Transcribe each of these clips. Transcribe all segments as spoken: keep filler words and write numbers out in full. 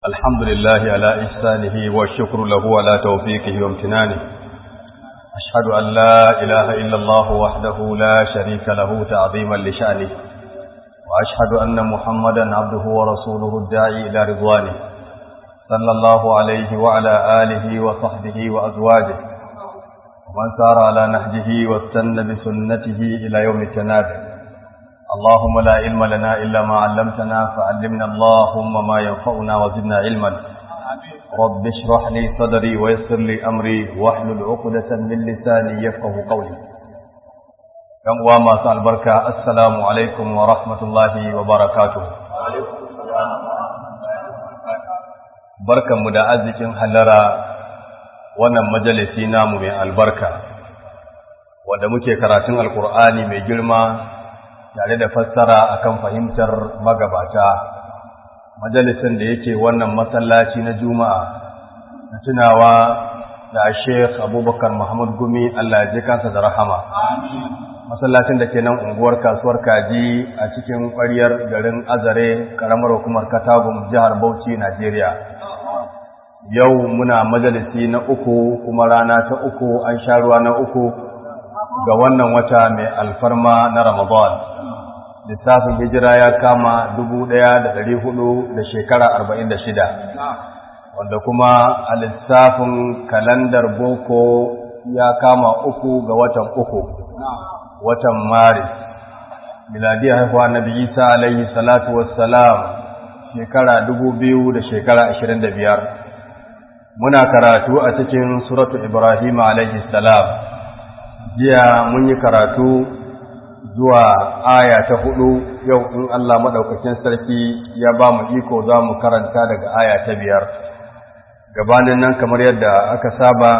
الحمد لله على إحسانه والشكر له على توفيقه وامتنانه. أشهد أن لا إله إلا الله وحده لا شريك له تعظيما لشأنه، وأشهد أن محمدا عبده ورسوله الداعي إلى رضوانه، صلى الله عليه وعلى آله وصحبه وأزواجه ومن سار على نهجه واستنى بسنته إلى يوم التناد. اللهم لا علم لنا إلا ما علمتنا فعلمنا اللهم ما ينفعنا وزدنا علما. رب اشرح لي صدري ويسر لي أمري واحلل عقدة من لساني يفقه قولي. يوم ما سأل بركة، السلام عليكم ورحمة الله وبركاته. بركة مدعزك حلرا wannan majalisi namu mai albarka wanda muke karatun alkur'ani mai girma tare da fassara akan fahimtar magabata. Majalisin da yake wannan masallaci na Juma'a na tunawa da Sheikh Abubakar Muhammad Gumi, Allah ya ji kansa da rahama. Masallacin da ke nan unguwar Kasuwar Kaji a cikin ƙwaryar garin Azare, karamar hukumar Katagum, jihar Bauchi, Najeriya. Yau muna majalisi na uku kuma rana ta uku, an sha ruwa na uku ga wannan wata mai alfarma na Ramadan. Lissafin hijira ya kama dubu ɗaya da ɗari hudu da shekara arba'in da shida, wanda kuma a lissafin kalandar boko ya kama uku ga watan uku, watan Maris. Miladiyar haihuwa Nabi Isa alaihi salatu wassalam shekara dubu biyu da shekara ashirin da biyar. Muna karatu a cikin suratu Ibrahim alaihi salam. Jiya mun yi karatu zuwa aya ta hudu, yau in Allah madaukakin sarki ya ba mu iko za mu karanta daga aya ta biyar. Gabanin nan, kamar yadda aka saba,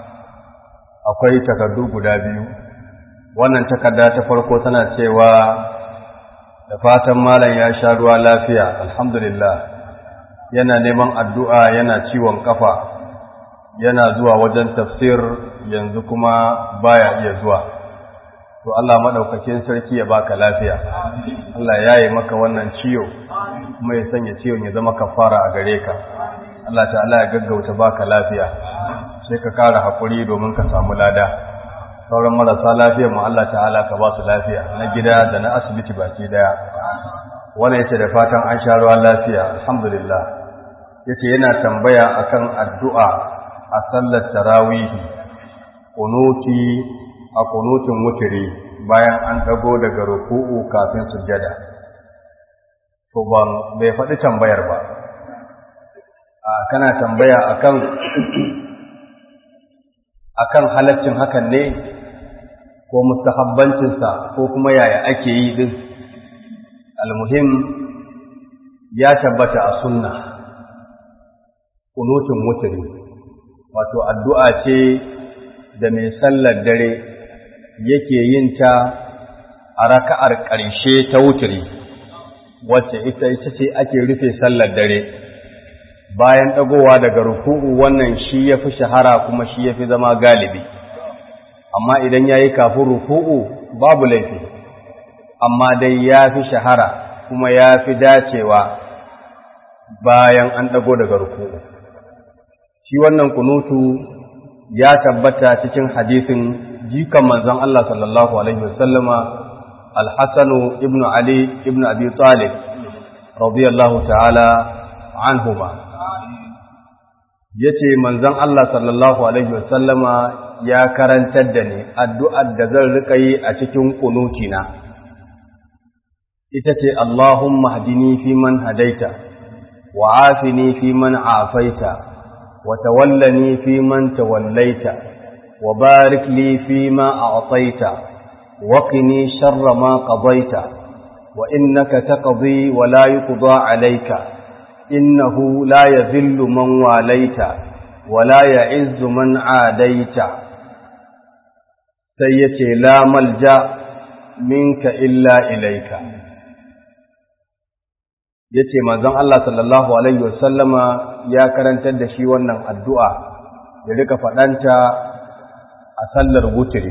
akwai takardu guda biyu. Wannan takarda ta farko tana cewa da fatan malam ya sha ruwa lafiya, alhamdulillah. Yana neman addu'a, yana ciwon kafa, yana zuwa wajen tafsir, yanzu kuma baya iya zuwa. To Allah madaukakin sarki ya baka lafiya. Allah ya yi maka wannan ciwo kuma ya sanya ciwon ya zama kafara a gare ka. Allah ta'ala ya gaggauta baka lafiya, sai ka kara hakuri domin ka samu lada. Sauran marasa lafiyar mu Allah ta'ala ka ba su lafiya, na gida da na asibiti baki daya. Wannan yace da fatan an sha ruwa lafiya, alhamdulillah. Yace yana tambaya akan addu'a a sallar tarawih, kunuti a kunutun wutiri bayan an dago daga ruku'u kafin sujjada. To ban bai faɗi tambayar ba. A kana tambaya akan akan halaccin hakan ne ko mustahabbancin sa ko kuma yaya ake yi din? Almuhim ya tabbata a sunna kunutun wutiri, wato addu'a ce da mai sallar dare yake yin ta a raka'ar ƙarshe ta wutiri, wacce ita ita ce ake rufe sallar dare bayan ɗagowa daga ruku'u. Wannan shi ya fi shahara kuma shi ya fi zama galibi, amma idan ya yi kafin ruku'u babu laifi, amma dai ya fi shahara kuma ya fi dacewa bayan an ɗago daga ruku'u. Shi wannan kunutu ya tabbata cikin hadisin jikan manzon Allah sallallahu alaihi wasallama Al-Hasan ibn Ali ibn Abi Talib radiyallahu ta'ala anhuma. Yace manzon Allah sallallahu alaihi wasallama ya karantar da ni addu'ar da zan rika yi a cikin kunutina. Ita ce Allahumma hdini fi man hadaita wa afini fi man afaita wa tawallani fi man tawallaita وبارك لي فيما أعطيت وقني شر ما قضيت وإنك تقضي ولا يقضى عليك إنه لا يذل من واليت ولا يعز من عاديت سيتي لا ملجأ منك إلا إليك. yace manzon Allah sallallahu alaihi wasallama ya karantar da shi wannan addu'a, ya rika faɗanta a sallar wutiri.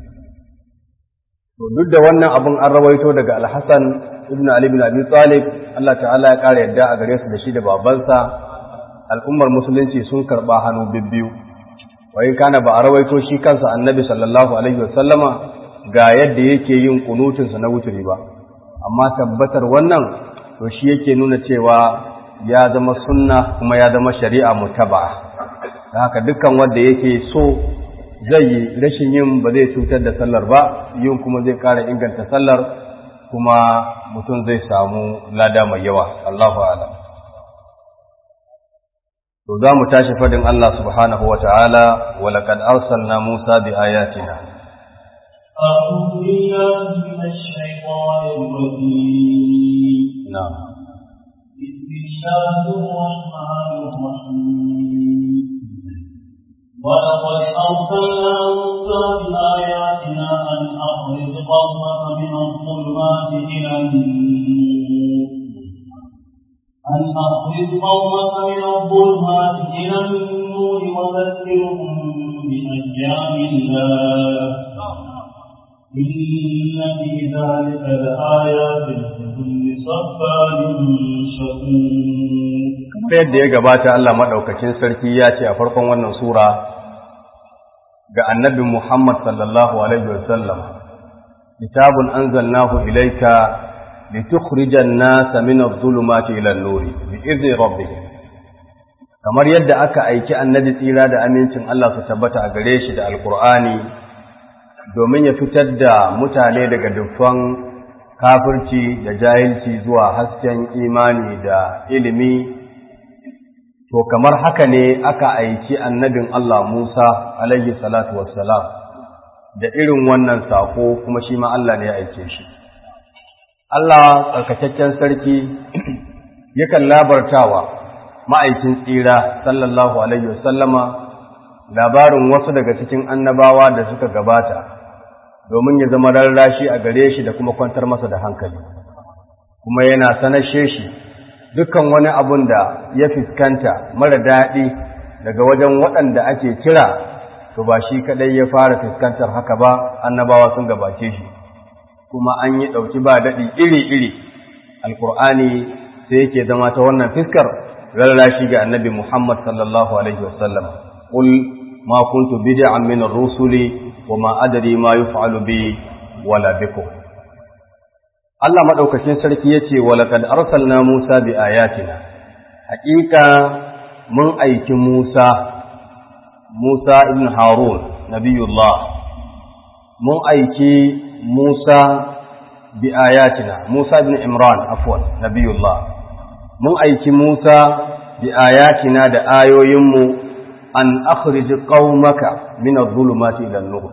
To duk da wannan abun an rawaito daga Al-Hasan ibn Ali ibn Abi Talib Allah ta'ala ya ƙara yadda a gare su da shi da babansa, al'ummar musulunci sun karɓa hannu bibbiyu. Wai kana ba a rawaito shi kansa annabi sallallahu alaihi wasallama ga yadda yake yin kunutunsa na wuturi ba, amma tabbatar wannan to shi yake nuna cewa ya zama sunna kuma ya zama shari'a mutaba. Da haka dukkan wanda yake so zai yi, rashin yin ba zai cutar da sallar ba, yin kuma zai ƙara inganta sallar, kuma mutum zai samu lada mai yawa. Allahu a'lam. To za mu tashi fadin Allah subhanahu wa ta'ala, wa laqad arsalna Musa bi ayatina. A'udhu billahi minash shaitanir rajim. Na'am. Bismillahir rahmanir rahim. Wa laqad arsalna Musa bi ayatina an akhrij qawmaka min adh-dhulumati ila an-nur. أن أخرج قومك من الظلمات إلى النور وذكرهم بأيام الله إن في ذلك لآيات لكل صبار شكور. Kamar yadda ya gabata, Allah maɗaukacin sarki ya ce a farkon wannan sura ga annabi Muhammad sallallahu alaihi wasallam, kitabun anzalnahu ilayka لتخرج الناس من الظلمات إلى النور بإذن ربهم. kamar yadda aka aiki annabi tsira da amincin Allah su tabbata a gare shi da alkur'ani domin ya fitar da mutane daga dukkan kafirci da jahilci zuwa hasken imani da ilimi, to kamar haka ne aka aiki annabin Allah Musa alaihi salatu wassalam da irin wannan sako, kuma shi ma Allah ne ya aike shi. Allah tsarkakakken sarki yakan labartawa ma'aikin tsira sallallahu alaihi wasallama labarin wasu daga cikin annabawa da suka gabata domin ya zama rarrashi a gare shi da kuma kwantar masa da hankali, kuma yana sanashe shi dukkan wani abun da ya fiskanta mara daɗi daga wajen waɗanda ake kira, to ba shi kaɗai ya fara fiskantar haka ba, annabawa sun gabace shi, kuma an yi ɗauki ba daɗi iri-iri. Alƙur'ani sai yake zama ta wannan fiskar rarrashi ga annabi Muhammad sallallahu alaihi wasallam. Qul ma kuntu bid'an min ar-rusuli wa ma adri ma yuf'alu bi wala bikum. Allah madaukakin sarki yace wa laqad arsalna Musa bi ayatina. Haƙiƙa mun aiki Musa Musa ibn Harun nabiyullah. Mun aiki Musa bi ayatina, Musa ibn Imran afwan nabiyullah. Mun aiki Musa bi ayatina da ayoyinmu an akhrij qaumaka min adh-dhulumati ila an-nur,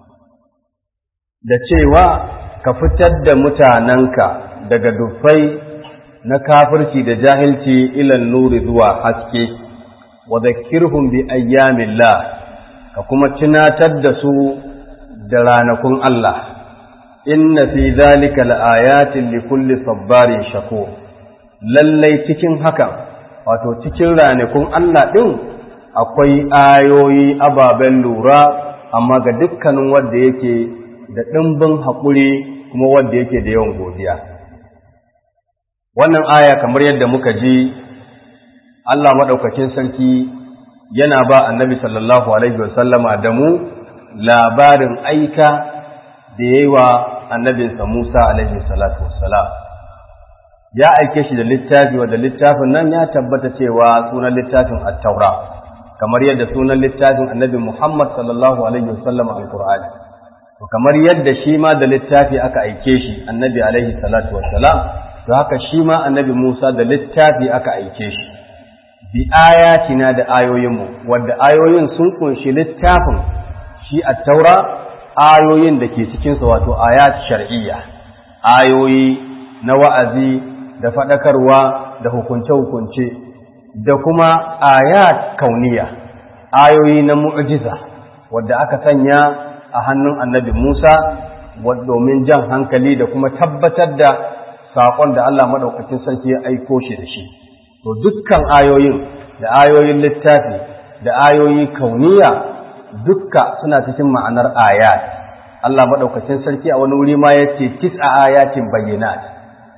da cewa ka fitar da mutananka daga dufai na kafirci da jahilci ila an-nur zuwa haske, wa dhakkirhum bi ayyamillah, ka kuma tunatar da su da ranakun Allah. Inna fi dhalika laayatin likulli sabbarin shakur. Lallai cikin hakan, wato cikin ranakun Allah din akwai ayoyi ababen lura, amma ga dukkanin wanda yake da dimbin hakuri kuma wanda yake da yawan godiya. Wannan aya kamar yadda muka ji, Allah madaukakin sarki yana ba Annabi sallallahu alaihi wasallama da mu labarin aika da yayi wa annabinsa Musa alaihi salatu wassalam. Ya aike shi da littafi, wanda littafin nan ya tabbata cewa sunan littafin at-Taura, kamar yadda sunan littafin annabi Muhammad sallallahu alaihi wasallam al-Qur'ani. To kamar yadda shi ma da littafi aka aike shi annabi alaihi salatu wassalam, to haka shi ma annabi Musa da littafi aka aike shi bi ayatina da ayoyinmu, wanda ayoyin sun kunshi littafin shi at-Taura, ayoyin da ke cikinsa wato ayat shar'iyya, ayoyi na wa'azi da faɗakarwa da hukunce-hukunce, da kuma ayat kauniya, ayoyi na mu'jiza wadda aka sanya a hannun annabi Musa domin jan hankali da kuma tabbatar da saƙon da Allah maɗaukacin sarki ya aiko shi da shi. To dukkan ayoyin da ayoyin littafi da ayoyi kauniya dukka suna cikin ma'anar ayat. Allah maɗaukacin sarki a wani wuri ma ya ce tis'a ayatin bayyinat,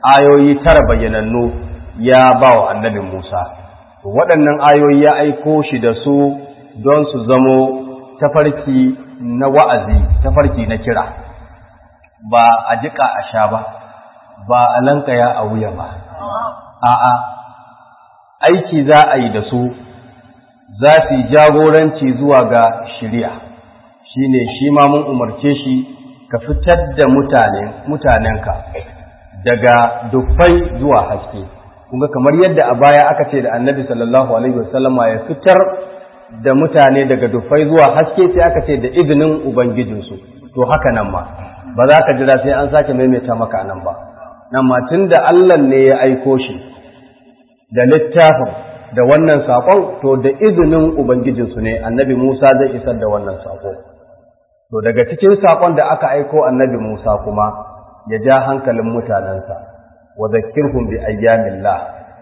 ayoyi tara bayyanannu ya ba wa annabi Musa. Waɗannan ayoyi ya aiko shi da su don su zamo tafarki na wa'azi, tafarki na kira, ba a jiƙa a sha ba, ba a lankaya a wuya ba. A'a, aiki za a yi da su, za su yi jagoranci zuwa ga shiriya, shi ne shi ma mun umarce shi ka fitar da mutanenka daga dufai zuwa haske. Kunga kamar yadda a baya aka ce da annabi sallallahu alaihi wasallama ya fitar da mutane daga dufai zuwa haske, sai aka ce da izinin ubangijinsu. To haka nan ma ba za ka jira sai an sake maimaita maka nan ba. Nan ma tun da Allah ne ya aiko shi da littafin da wannan saƙon, to da izinin ubangijinsu ne annabi Musa zai isar da wannan saƙo. To daga cikin saƙon da aka aiko annabi Musa kuma ya ja hankalin mutanensa, wa zakkirhum bi ayyamillah,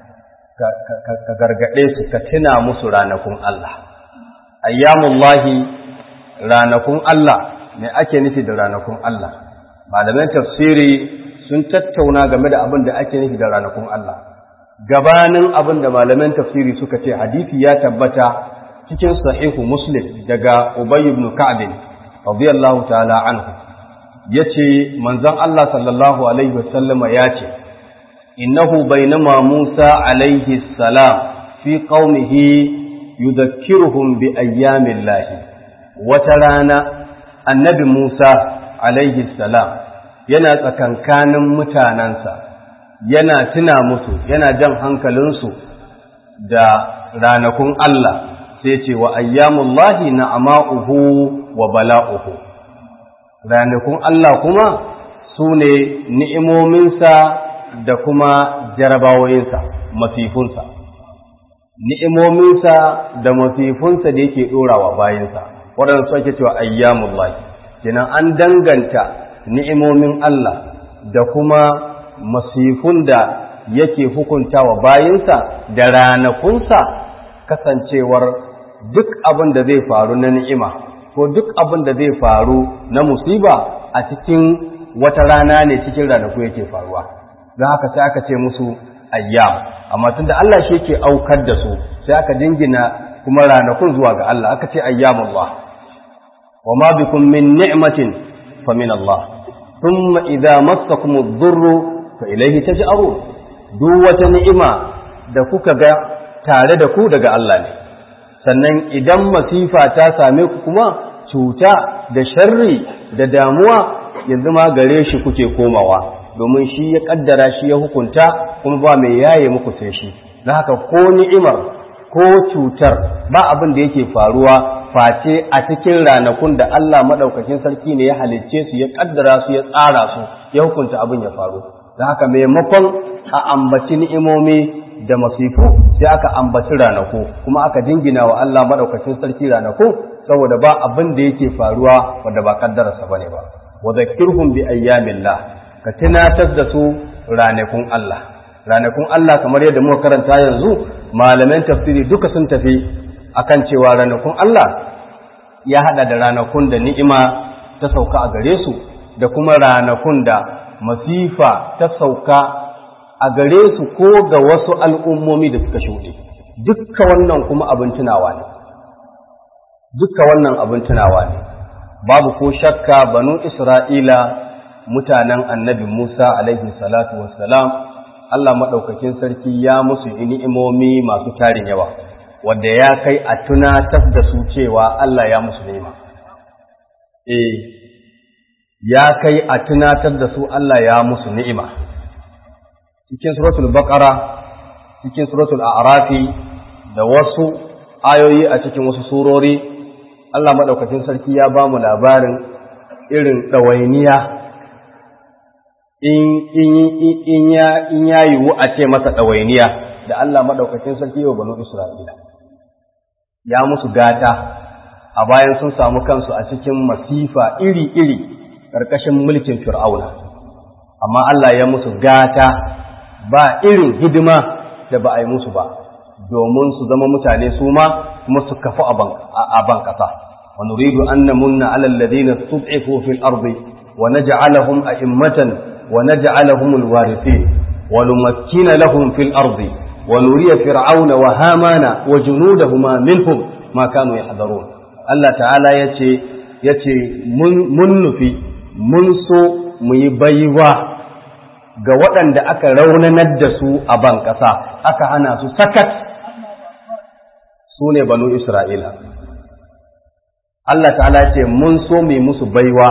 ka gargade su, ka tuna musu ranakun Allah. Ayyamullahi, ranakun Allah, me ake nufi da ranakun Allah? Malaman tafsiri sun tattauna game da abin da ake nufi da ranakun Allah. Gabanin abin da malaman tafsiri suka ce, hadisi ya tabbata cikin sahihu Muslim daga Ubay ibn Ka'b radiyallahu ta'ala anhu, yace manzon Allah sallallahu alaihi wasallama yace innahu bainama Musa alaihi salam fi qaumihi yudhakkiruhum bi ayyamillahi. Wata rana annabi Musa alaihi salam yana tsakankanin mutanansa, yana tuna musu, yana jan hankalinsu da ranakun Allah, sai ce wa ayyamullahi na'ama'uhu wa bala'uhu. Ranakun Allah kuma su ne ni'imominsa da kuma jarabawoyinsa, masifunsa. Ni'imominsa da masifunsa da yake ɗorawa bayansa, waɗanda su ake cewa ayyamullahi. Kenan an danganta ni'imomin Allah da kuma masifun da yake hukuntawa bayinsa da ranakunsa, kasancewar duk abin da zai faru na ni'ima ko duk abin da zai faru na musiba a cikin wata rana ne, cikin ranaku yake faruwa. Don haka sai aka ce musu ayyam, amma tunda Allah shi yake aukar da su, sai aka jingina kuma ranakun zuwa ga Allah, aka ce ayyamullah. wa ma bikum min ni'matin fa min Allah, thumma idza massakum ad-durru fa ilayhi taj'arun. Duk wata ni'ima da kuka ga tare da ku daga Allah ne, sannan idan masifa ta same ku kuma, cuta da sharri da damuwa, yanzu ma gare shi kuke komawa, domin shi ya kaddara, shi ya hukunta, kuma ba mai yaye muku sai shi. Na haka ko ni'imar ko cutar ba abin da yake faruwa face a cikin ranakun da Allah madaukakin sarki ne ya halicce su, ya kaddara su, ya tsara su, ya hukunta abin ya faru. Da haka maimakon a ambaci ni'imomi da masifu, sai aka ambaci ranaku, kuma aka jingina wa Allah madaukakin sarki ranaku, saboda ba abin da yake faruwa wanda ba kaddararsa bane ba. Wa zakkirhum bi ayyamillah, ka tunatar da su ranakun Allah. Ranakun Allah kamar yadda muka karanta yanzu, malaman tafsiri duka sun tafi akan cewa ranakun Allah ya hada da ranakun da ni'ima ta sauka a gare su, da kuma ranakun da masifa ta sauka a gare su ko ga wasu al'ummomi da suka shuɗe. Dukka wannan kuma abin tunawa ne, dukka wannan abin tunawa ne. Babu ko shakka banu Isra'ila, mutanen annabi Musa alaihi salatu wassalam, Allah maɗaukakin sarki ya musu ni'imomi masu tarin yawa, wanda ya kai a tunatar da su cewa Allah ya musu ni'ima. Eh, ya kai a tunatar da su Allah ya musu ni'ima. Cikin suratul Baqara, cikin suratul A'rafi, da wasu ayoyi a cikin wasu surori, Allah maɗaukakin sarki ya ba mu labarin irin ɗawainiya in ya yiwu a ce masa ɗawainiya da Allah maɗaukakin sarki wa banu Isra'ila. Ya musu gata a bayan sun samu kansu a cikin masifa iri-iri ƙarƙashin mulkin Fir'auna. Amma Allah ya musu gata ba irin hidima da ba a yi musu ba, domin su zama mutane su ma kuma su kafu a ban ƙasa. Wa nuridu an namunna ala alladhina istud'ifu fil ardi wa naj'alahum a'immatan wa naj'alahum alwarithin wa numakkina lahum fil ardi wa nuriya fir'auna wa hamana wa junudahuma minhum ma kanu yahdharun. Allah ta'ala yace yace mun nufi mun so mu yi baiwa ga waɗanda aka raunanar da su a ban ƙasa aka hana su sakat, su ne banu Isra'ila. Allah ta'ala ce mun so mu musu baiwa,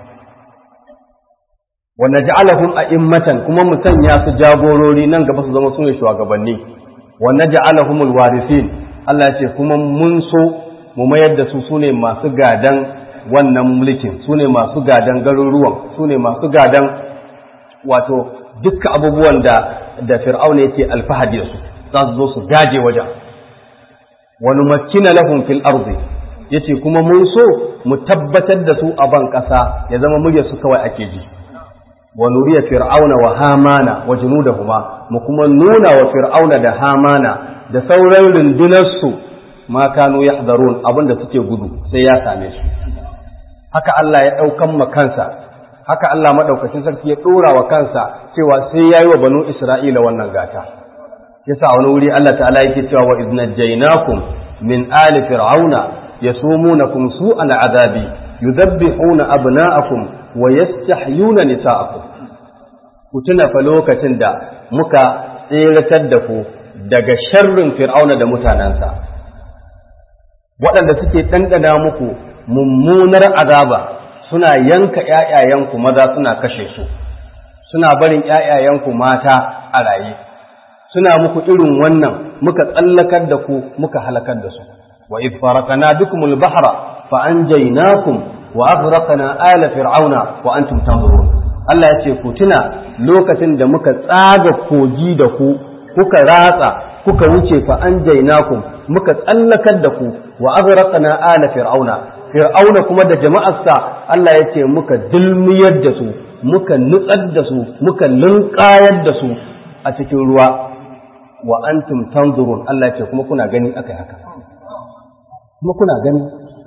wa naj'alahum a'immatan, kuma mu sanya su jagorori nan gaba su zama su ne shugabanni, wa naj'alahumul warithin. Allah ce kuma mun so mu mayar da su su ne masu gadan wannan mulkin, su ne masu gadan garuruwan, su ne masu gadan wato dukkan abubuwan da da Fir'auna yake alfahari da su, za su zo su gaje wajen. wa numakkina lahum fil ardi, yace kuma mun so mu tabbatar da su a ban ƙasa ya zama muryar su kawai ake ji. wa nuriya fir'auna wa hamana wa junudahuma, mu kuma nuna wa fir'auna da hamana da sauran rundunar su ma kanu yahdarun, abinda suke gudu sai ya same su. haka Allah ya daukan ma kansa, haka Allah madaukakin sarki ya dora wa kansa cewa sai yayi wa banu Isra'ila wannan gata. yasa wani wuri Allah ta'ala yake cewa wa idnajaynakum min ali fir'auna yasumunakum su'al azabi yudabbihuna abna'akum wa yastahyuna nisa'akum. ku tuna fa lokacin da muka tseratar da ku daga sharrin fir'auna da mutanansa, waɗanda suke ɗanɗana muku mummunar azaba, suna yanka ƴaƴayenku maza suna kashe su, suna barin ƴaƴayenku mata a raye, suna muku irin wannan, muka tsallakar da ku muka halakar da su. wa idh farakana bikumul bahra fa anjaynakum wa aghraqna ala fir'auna wa antum tanzurun. Allah ya ce ku tuna lokacin da muka tsaga kogi da ku, kuka ratsa kuka wuce fa anjaynakum, muka tsallakar da ku wa aghraqna ala fir'auna, fir'auna kuma da jama'arsa Allah ya ce muka dulmiyar da su, muka nutsar da su, muka linkayar da su a cikin ruwa. wa antum tanzurun, Allah ya ce kuma kuna gani akai haka, kuma kuna gani.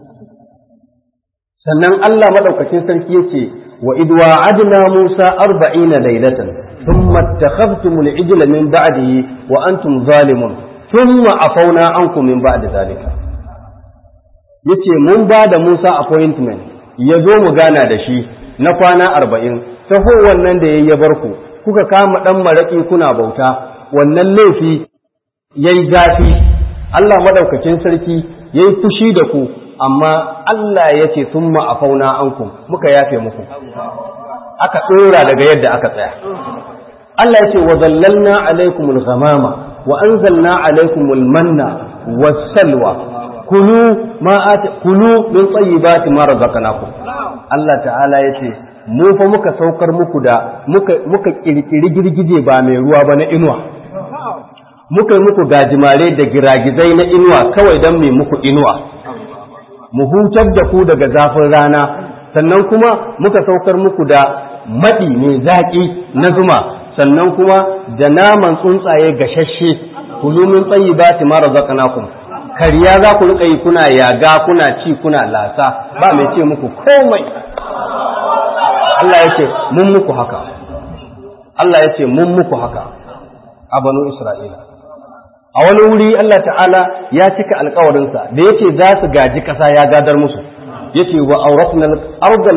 sannan Allah madaukakin sarki yace wa id wa'adna Musa arba'ina laylatan thumma ittakhadhtumul ijla min ba'dihi wa antum zalimun thumma afawna ankum min ba'di zalika. yace mun ba da Musa appointment ya zo mu gana da shi na kwana arba'in, taho wannan da yayi ya barku kuka kama dan maraki kuna bauta, wannan laifi yayi zafi, Allah madaukakin sarki yayi fushi da ku, amma Allah yace summa afauna ankum, muka yafe muku, aka dora daga yadda aka tsaya. Allah yace wa zallalna alaikumul ghamama wa anzalna alaikumul manna was-salwa kulu ma at kulu min tayyibati ma razaqnakum. Allah ta'ala yace mu fa muka saukar muku da muka muka kirkiri girgije ba mai ruwa ba na inuwa, muka yi muku gajimare da giragizai na inuwa kawai don mai muku inuwa, mu hutar da ku daga zafin rana, sannan kuma muka saukar muku da maɗi mai zaƙi na zuma, sannan kuma da naman tsuntsaye gashashe, kulu min tayyibati ma razaqnakum. kariya za ku rika yi kuna yaga kuna ci kuna lasa, ba mai ce muku komai. Allah ya ce mun muku haka, Allah ya ce mun muku haka a banu Isra'ila. A wani wuri Allah ta'ala ya cika alkawarinsa da yace za su gaji ƙasa ya gadar musu, yace wa auratna al-ardal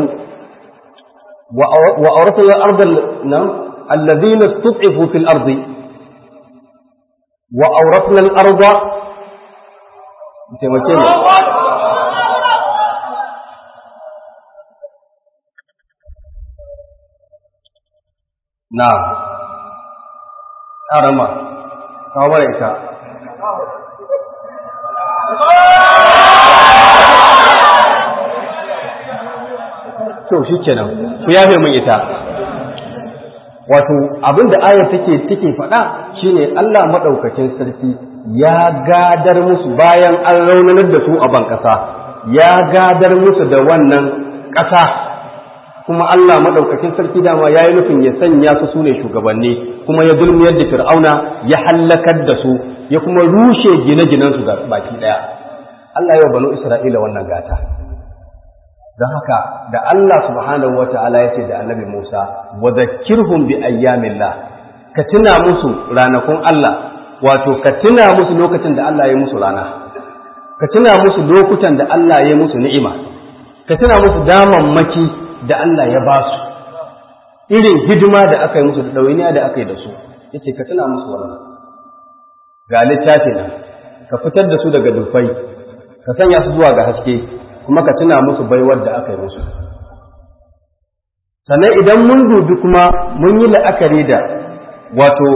wa auratna al-ardal nam alladhina istud'ifu fil ardi wa auratna al-arda taimake ne na ƙarama kawo ita to shi kenan ku yafe mun ita. Wato abinda ayar take take faɗa shine Allah madaukakin sarki ya gadar musu bayan an raunanar da su a ban ƙasa, ya gadar musu da wannan ƙasa, kuma Allah madaukakin sarki dama yayi nufin ya sanya su sune shugabanni, kuma ya dulmiyar da Fir'auna, ya hallakar da su, ya kuma rushe gine-ginen su baki daya. Allah ya banu Isra'ila wannan gata. Don haka da Allah subhanahu wata'ala ya ce da Annabi Musa wa zakkirhum bi ayyamillah, ka tuna musu ranakun Allah, wato ka tuna musu lokacin da Allah ya musu rana, ka tuna musu lokutan da Allah ya musu ni'ima, ka tuna musu damammaki da Allah ya ba su, irin hidima da aka yi musu da ɗawainiya da aka yi da su, yace ka tuna musu wannan. Ga littafi nan, ka fitar da su daga dufai, ka sanya su zuwa ga haske, kuma ka tuna musu baiwar da aka yi musu. Sannan idan mun dubi kuma mun yi la'akari da wato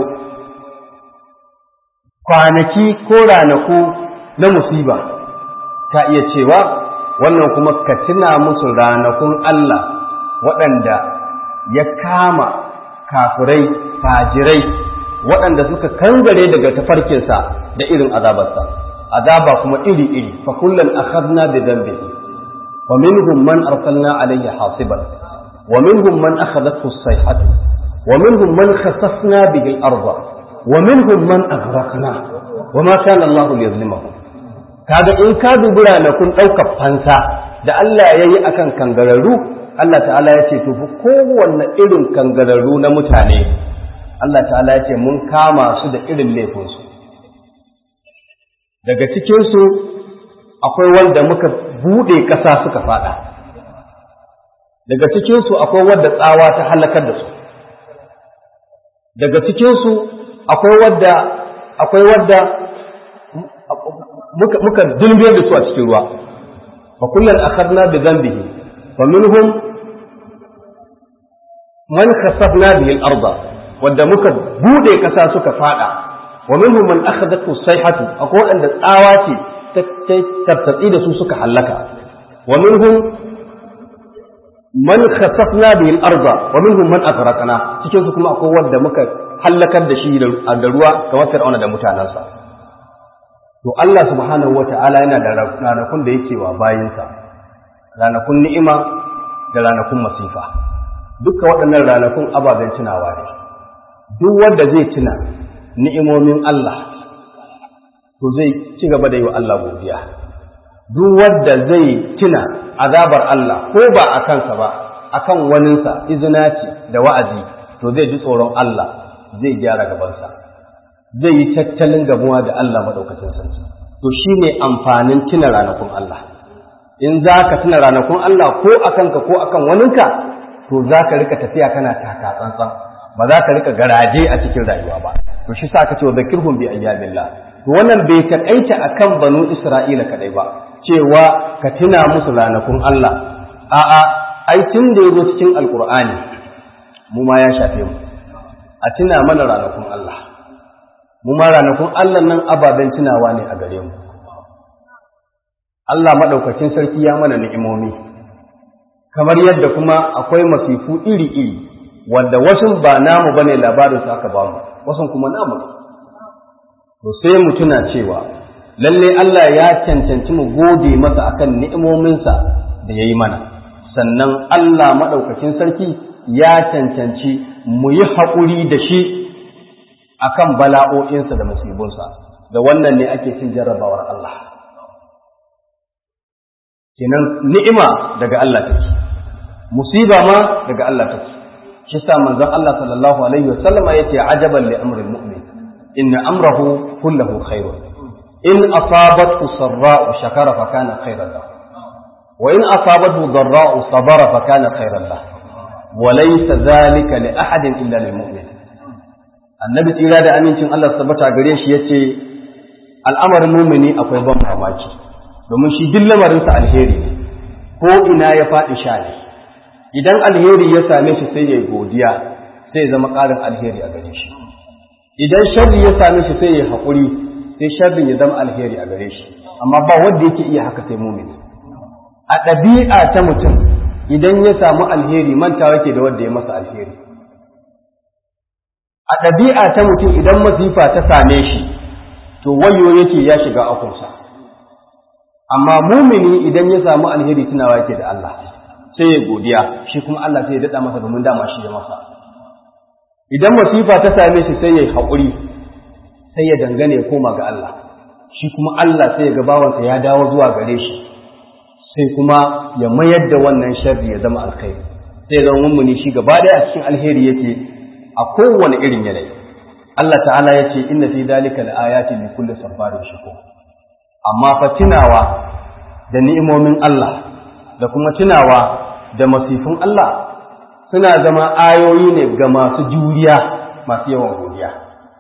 kwanaki ko ranaku na musiba, ta iya cewa wannan kuma ka tuna musu ranakun Allah waɗanda ya kama kafirai, fajirai, waɗanda suka kangare daga tafarkinsa da irin azabarsa, azaba kuma iri-iri, fa kullum akhadna bi dhanbihi wa minhum man arsalna alayhi hasiban wa minhum man akhadathu as-sayhatu wa minhum man khasafna bihi al-ardha wa minhum man aghraqna wa ma kana Allahu liyazlimahum. Kaga in ka dubi ranakun ɗaukar fansa da Allah ya yi akan kangararru, Allah ta'ala ya ce to kowanne irin kangararru na mutane Allah ta'ala ya ce mun kama su da irin laifinsu. Daga cikinsu akwai wanda muka buɗe ƙasa suka faɗa, daga cikinsu akwai wanda tsawa ta halakar da su, daga cikinsu akwai wadda akwai wadda muka muka dilbiyar da su a cikin ruwa. fa kullun akhadna bi dhanbihi wa minhum man khasafna bihi al-ardh, wanda muka bude kasa suka fada, wa minhum man akhadathu as-sayhatu, akwai wanda tsawa ce ta tartatsi da su suka halaka, wa minhum man khasafna bihi al-ardh wa minhum man aghraqna, cikin su kuma akwai wanda muka halakar da shi da ruwa kamar Fir'auna da mutanansa. To Allah subhanahu wata'ala yana da ranakun da yake wa bayinsa, ranakun ni'ima da ranakun masifa. Duka waɗannan ranakun ababen tunawa ne. Duk wanda zai tuna ni'imomin Allah to zai ci gaba da yi wa Allah godiya. Duk wanda zai tuna azabar Allah ko ba a kansa ba, akan waninsa izina ce da wa'azi, to zai ji tsoron Allah, zai gyara gabansa, zai yi tattalin gabuwa da Allah maɗaukacin sarki. To shi ne amfanin tuna ranakun Allah. In za ka tuna ranakun Allah ko a kanka ko a kan waninka, to za ka rika tafiya kana taka tsantsan, ba za ka rika garaje a cikin rayuwa ba. To shi sa ka ce wa zakirhum bi ayyabillah. To wannan bai taƙaita akan banu Isra'ila kadai ba, cewa ka tuna musu ranakun Allah. A'a, ai tun da ya zo cikin Alƙur'ani, mu ma ya shafe mu. A tuna mana ranakun Allah. Mu ma ranakun Allah nan ababen tunawa ne a gare mu. Allah maɗaukakin sarki ya mana ni'imomi, kamar yadda kuma akwai masifu iri-iri, wanda wasu ba namu bane labarin su aka ba mu, wasu kuma namu ne. To sai mu tuna cewa lalle Allah ya cancanci mu gode masa akan ni'imominsa da ya yi mana, sannan Allah maɗaukakin sarki ya cancanci mu yi haƙuri da shi akan bala'o'insa da musibinsa, da wannan ne ake cin jarrabawar Allah. Kenan ni'ima daga Allah take, musiba ma daga Allah take. Shi sa manzon Allah sallallahu alaihi wasallam yace ajaban li amril mu'min, inna amrahu kulluhu khairun, in asabathu sarra'u shakara fa kana khairan lahu, wa in asabathu dharra'u sabara fa kana khairan lahu, wa laysa dhalika li ahadin illa lil mu'min. Annabi tsira da amincin Allah tabbata gare shi yace al'amarin mumini akwai ban mamaki, domin shi duk lamarinsa alheri ne, ko ina ya faɗi sha ne. Idan alheri ya same shi sai ya yi godiya, sai ya zama ƙarin alheri a gare shi. Idan sharri ya same shi sai ya yi haƙuri, sai sharrin ya zama alheri a gare shi. Amma ba wanda yake iya haka sai mumini. A ɗabi'a ta mutum, idan ya samu alheri mantawa yake da wanda ya masa alheri. A ɗabi'a ta mutum idan masifa ta same shi, to wayo yake ya shiga akunsa. Amma mumini idan ya samu alheri tunawa yake da Allah, sai ya godiya, shi kuma Allah sai ya daɗa masa domin dama shi ya masa. Idan masifa ta same shi sai ya yi haƙuri, sai ya dangane ya koma ga Allah, shi kuma Allah sai ya ga bawansa ya dawo zuwa gare shi, sai kuma ya mayar da wannan sharri ya zama alkhairi. Sai ya zama mumini shi gaba ɗaya a cikin alheri yake a kowane irin yanayi. Allah ta'ala ya ce inna fi dalika laayatin li kulli sabarin shakur amma fa tunawa da ni'imomin Allah da kuma tunawa da masifin Allah suna zama ayoyi ne ga masu juriya masu yawan godiya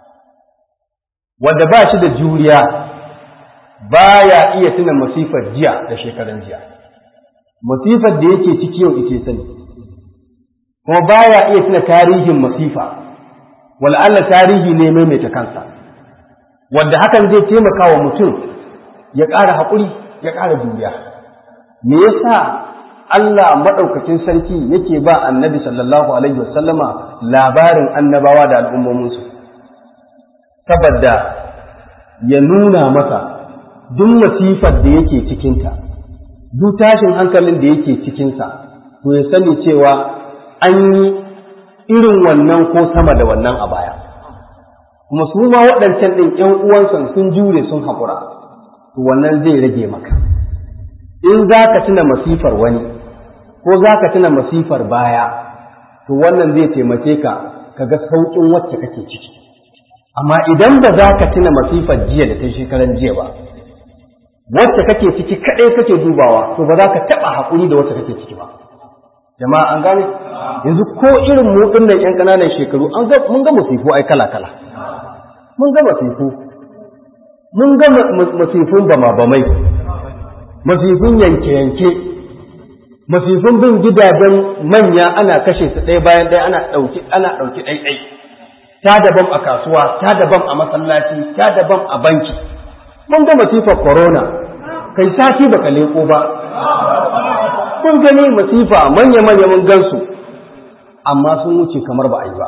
wanda ba shi da juriya baya iya tuna masifar jiya da shekaran jiya masifar da yake ciki yau ita sani kuma baya iya tuna tarihin masifa wala Allah tarihi ne mai ta kansa wanda hakan zai taimaka wa mutum ya ƙara haƙuri ya ƙara juriya me yasa Allah madaukakin sarki yake ba annabi sallallahu alaihi wasallama labarin annabawa da al'ummominsu saboda ya nuna maka duk masifar da yake cikinta duk tashin hankalin da yake cikinsa to ya sani cewa an yi irin wannan ko sama da wannan a baya kuma su ma waɗancan ɗin ƴan uwansa sun jure sun haƙura to wannan zai rage maka in za ka tuna masifar wani ko za ka tuna masifar baya to wannan zai taimake ka ka ga sauƙin wacce kake ciki amma idan ba za ka tuna masifar jiya da ta shekaran jiya ba wacce kake ciki kaɗai kake dubawa to ba za ka taɓa haƙuri da wacce kake ciki ba jama'a an gane yanzu ko irin mu ɗinnan ƴan ƙananan shekaru an ga mun ga masifu ai kala kala mun ga masifu mun ga masifun bama bamai masifun yanke yanke masifun bin gidajen manya ana kashe su ɗaya bayan ɗaya ana ɗauki ana ɗauki ɗai ɗai ta daban a kasuwa ta daban a masallaci ta daban a banki mun ga masifar corona kai sati baka leko ba kun gani masifa manya manya mun gansu amma sun wuce kamar ba a yi ba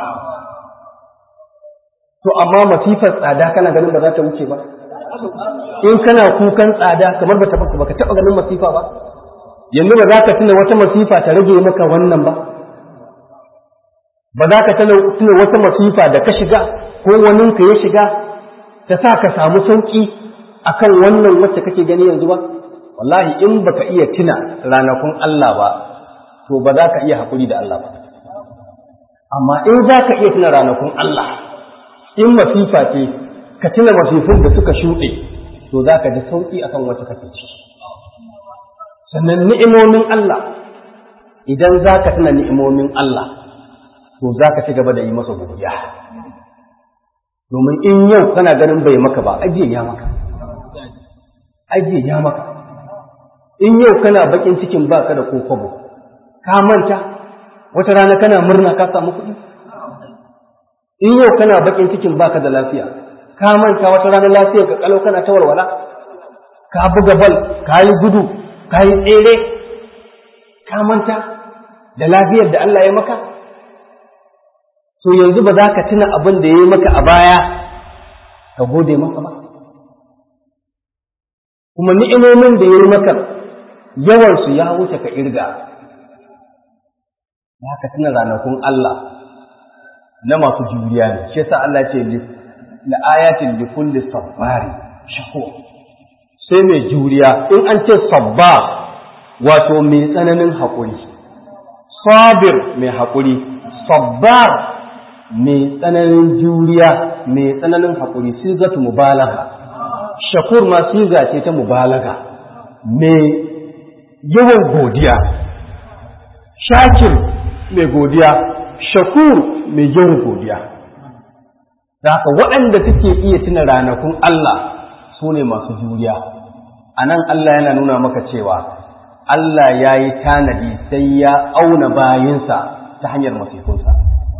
to amma masifar tsada kana ganin ba za ta wuce ba in kana kukan tsada kamar ba ta baka taba ganin masifa ba yanzu ba za ka tuna wata masifa ta rage maka wannan ba ba za ka tuna wata masifa da ka shiga ko waninka ya shiga ta sa ka samu sauki akan wannan wacce kake gani yanzu ba wallahi in baka iya tuna ranakun Allah ba to ba za ka iya haƙuri da Allah ba amma in za ka iya tuna ranakun Allah in masifa ce ka tuna masifin da suka shuɗe to za ka ji sauƙi akan wacce kake ciki sannan ni'imomin Allah idan za ka tuna ni'imomin Allah to za ka ci gaba da yi masa godiya domin in yau kana ganin bai maka ba ajiye ya maka ajiye ya maka in yau kana bakin cikin baka da kokobo ka manta wata rana kana murna ka samu kuɗi in yau kana bakin cikin baka da lafiya ka manta wata rana lafiya ka kalau kana ta walwala ka buga bal ka yi gudu ka yi tsere ka manta da lafiyar da Allah ya maka to yanzu ba za ka tuna abin da ya yi maka a baya ka gode maka ba kuma ni'imomin da ya yi maka yawansu ya wuce ka irga ya ka tuna ranakun Allah na masu juriya ne shi yasa Allah ce la ayatin li kulli sabbari shakur sai mai juriya in an ce sabba wato mai tsananin haƙuri sabir mai haƙuri sabbar mai tsananin juriya mai tsananin haƙuri sigatu mubalaga shakur ma siga ce ta mubalaga mai yawan godiya shakir mai godiya shakur mai yawan godiya da haka waɗanda suke iya tuna ranakun Allah su ne masu juriya a nan Allah yana nuna maka cewa Allah ya yi tanadi sai ya auna bayinsa ta hanyar masifunsa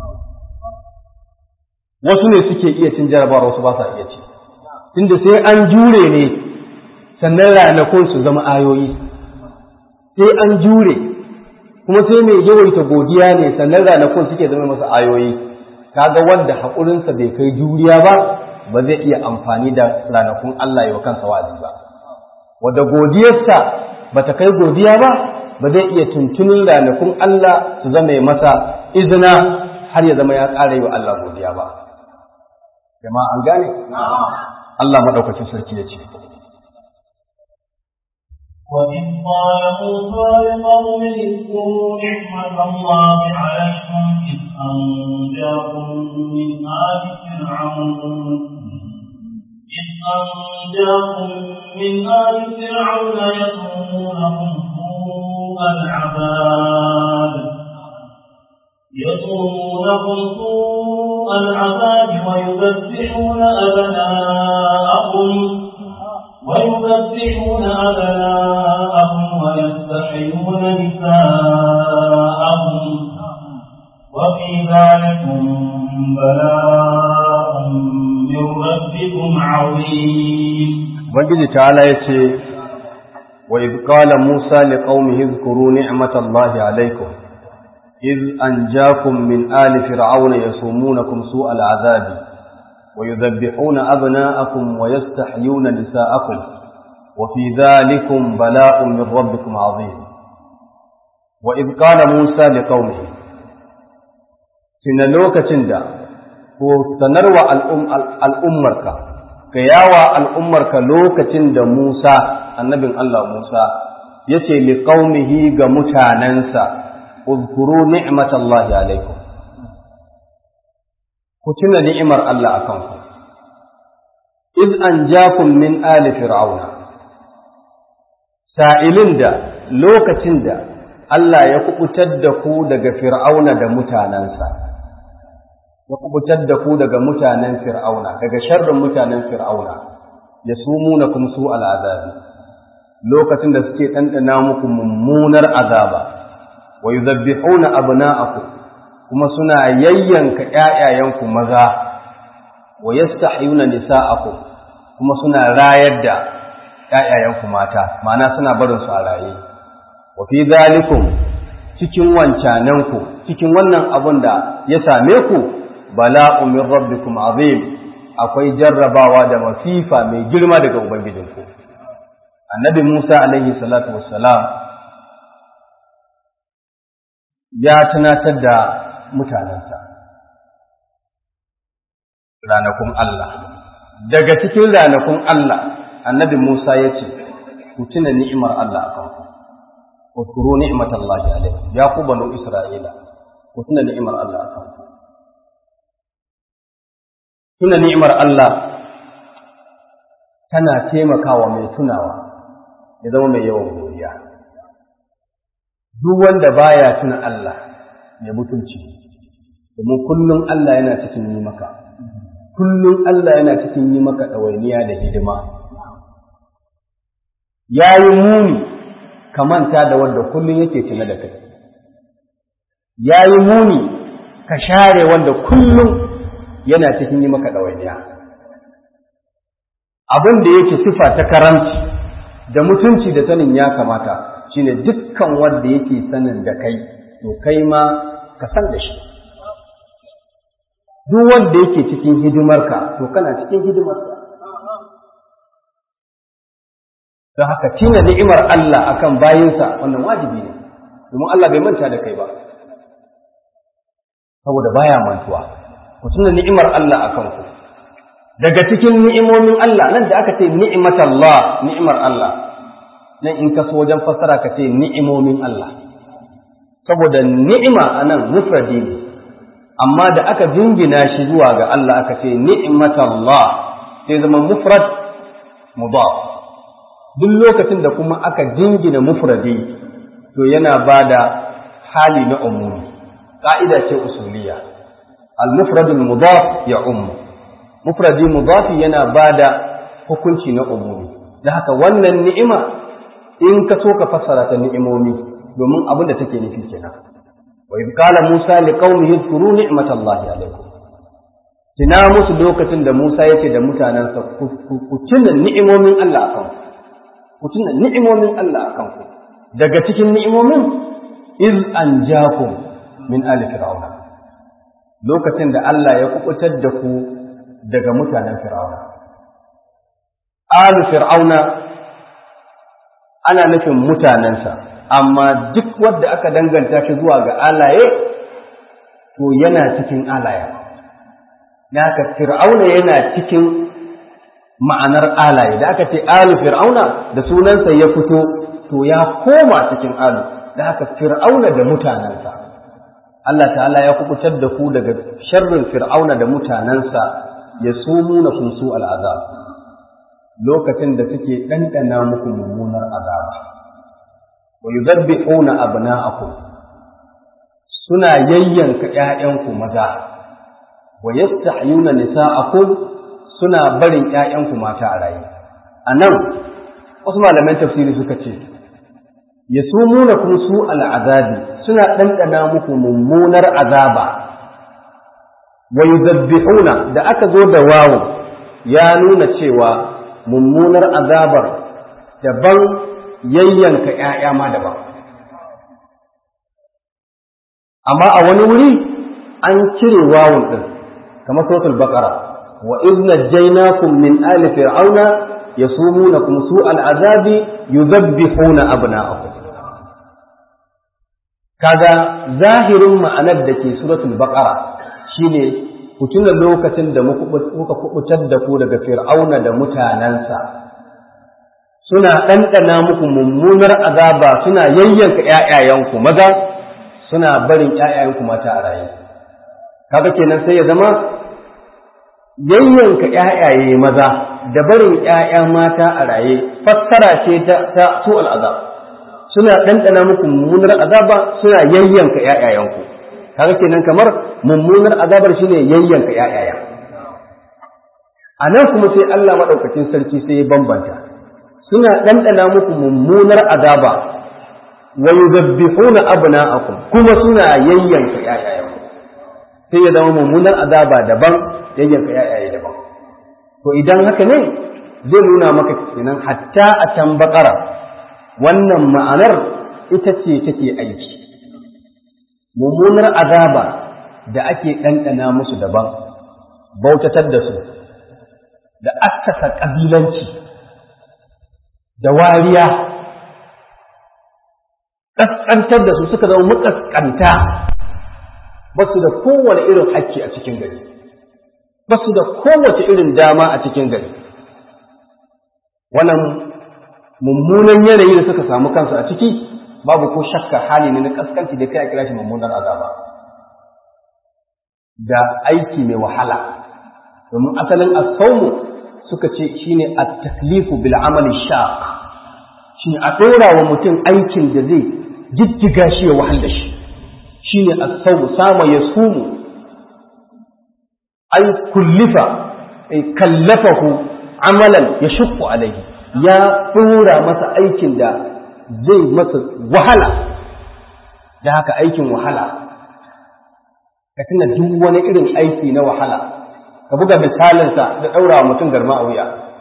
wasu ne suke iya cin jarabar wasu ba sa iya ci tunda sai an jure ne sannan ranakun su zama ayoyi sai an jure kuma sai mai yawaita godiya ne sannan ranakun suke zama masa ayoyi kaga wanda haƙurinsa bai kai juriya ba ba zai iya amfani da ranakun Allah ya kansa wa'azi ba wanda godiyarsa ba ta kai godiya ba ba zai iya tuntunin ranakun Allah su zama masa izina har ya zama ya ƙara yi wa Allah godiya ba jama'a an gane Allah madaukakin sarki ya ce وإذ قال موسى لقومه اذكروا نعمة الله عليكم إذ أنجاكم من آل فرعون إذ أنجاكم من آل فرعون يسومونكم سوء العذاب يسومونكم سوء العذاب ويذبحون أبناءكم ويذبحون أبناءهم ويستحيون نساءهم وفي ذلكم بلاء من ربكم عظيم. وجد تعالى يتي وإذ قال موسى لقومه اذكروا نعمة الله عليكم إذ أنجاكم من آل فرعون يسومونكم سوء العذاب ويذبحون أبناءكم ويستحيون نساءكم وفي ذلكم بلاء من ربكم عظيم. وإذ قال موسى لقومه سنلوك تندى وسنروى الأمرك كياوى الأمرك لوك تندى موسى النبي الله موسى يتي لقومه غمتاننسا اذكروا نعمة الله عليكم كتنا نعمر الله أكمكم إذ أنجاكم من آل فرعون سائلين دا لوكتين دا الله يكبتدكو دغ فرعون دا متاننسا يكبتدكو دغ متانن فرعون دغ شر متانن فرعون يسومونكم سوء العذاب لوكتين دا suke dandana muku mummunar azaba wa yuzabbihuna abna'akum kuma suna yayyanka ƴaƴayenku maza wa yastahyuna nisa'akum kuma suna rayar da ƴaƴayenku mata ma'ana suna barin su a raye wa fi zalikum cikin wancananku cikin wannan abun da ya same ku bala'un min rabbikum azim akwai jarrabawa da masifa mai girma daga ubangijinku. Annabi Musa alaihi salatu wassalam ya tunatar da mutanensa ranakun Allah. Daga cikin ranakun Allah annabi Musa ya ce ku tuna ni'imar Allah a kanku ku turo ni'matallahi alaikum ya ku banu Isra'ila ku tuna ni'imar Allah a kanku. Tuna ni'imar Allah tana taimakawa mai tunawa ya zama mai yawan godiya. Duk wanda baya tuna Allah ya mutunci, domin kullum Allah yana cikin yi maka, kullum Allah yana cikin yi maka ɗawainiya da hidima. Ya yi muni ka manta da wanda kullum yake tuna da kai, ya yi muni ka share wanda kullum yana cikin yi maka ɗawainiya. Abin da yake sifa ta karamci da mutunci da sanin ya kamata shine dukkan wanda yake sanin da kai to kai ma ka san da shi. Duk wanda yake cikin hidimarka to kana cikin hidimarsa. Don haka tina ni'imar Allah akan bayinsa wannan wajibi ne, domin Allah bai manta da kai ba, saboda baya mantuwa. Ku tuna ni'imar Allah akan ku. Daga cikin ni'imomin Allah nan da aka ce ni'matallah, ni'imar Allah, nan in ka so wajen fassara ka ce ni'imomin Allah, saboda ni'ima anan mufradi ne, amma da aka jingina shi zuwa ga Allah aka ce ni'matallah sai zama mufrad mudaf. Duk lokacin da kuma aka jingina mufradi to yana bada hali na umumi, ka'ida ce usuliyya, al-mufrad al-mudaf ya ummu, mufradi mudafi yana bada hukunci na umumi. Da haka wannan ni'ima in ka so ka fassara ta ni'imomi, domin abin da take nufi kenan. Wa idh qala Musa liqaumihi dhkuru ni'matallahi alaykum. Tina musu lokacin da Musa yake da mutanansa ku tuna ni'imomin Allah akan ku. Ku tuna ni'imomin Allah akan ku. Daga cikin ni'imomin iz anjakum min ali fir'auna. Lokacin da Allah ya kubutar da ku daga mutanen fir'auna. Ali fir'auna ana nufin mutanensa, amma duk wanda aka danganta shi zuwa ga alaye to yana cikin alaya. Da aka fir'auna yana cikin ma'anar alaye, da aka ce alu fir'auna da sunansa ya fito to ya koma cikin alu, da haka fir'auna da mutanensa Allah ta'ala ya kubutar da ku daga sharrin fir'auna da mutanensa ya sumu na kun su al'azab lokacin da suke ɗanɗana muku mummunar azaba wa yuzabbihuna abna'akum suna yayyanka ƴaƴanku maza wa yastahyuna nisa'akum suna barin ƴaƴanku mata a raye anan wasu malaman tafsiri suka ce yasumunakum su al'azabi suna ɗanɗana muku mummunar azaba wa yuzabbihuna da aka zo da wawu ya nuna cewa mummunar azabar daban yayyanka ƴaƴa ma daban amma a wani wuri an cire wawun din kamar suratul baqara wa idh najaynakum min ali fir'auna yasumunakum su'al azabi yuzabbihuna abna'akum kaga zahirin ma'anar da ke suratul baqara shine ku tuna lokacin da muka kubutar da ku daga fir'auna da mutanansa suna ɗanɗana muku mummunar azaba suna yayyanka ƴaƴayenku maza suna barin ƴaƴayenku mata a raye kaga kenan sai ya zama yayyanka ƴaƴaye maza da barin ƴaƴa mata a raye fassara ce ta, ta su al'azab suna ɗanɗana muku mummunar azaba suna yayyanka ƴaƴayenku kaga kenan kamar mummunar azabar shine yayyanka ƴaƴaya a nan kuma sai Allah madaukakin sarki sai ya bambanta suna ɗanɗana muku mummunar azaba wa yuzabbihuna abna'akum kuma suna yayyanka ƴaƴayenku sai ya zama mummunar azaba daban yayyanka ƴaƴaye daban to idan haka ne zai nuna maka kenan hatta a can bakara wannan ma'anar ita ce take aiki mummunar azaba da ake ɗanɗana musu daban bautatar da su da assasa ƙabilanci da wariya ƙasƙantar da su suka zama makaskanta ba su da kowane irin hakki a cikin gari ba su da kowace irin dama a cikin gari wannan mummunan yanayi da suka samu kansu a ciki babu ko shakka hali ne na kaskanci da kai a kira shi mummunar azaba da aiki mai wahala domin asalin as-sawmu suka ce shine at-taklifu bil amali shaq shine a dora wa mutum aikin da zai jijjiga shi ya wahala shi shine as-sawmu sama yasumu ay kullifa ay kallafahu amalan yashqu alayhi ya dora masa aikin da zai masa wahala da haka aikin wahala ka tuna duk wani irin aiki na wahala ka buga misalinsa da ɗaura wa mutum garma a wuya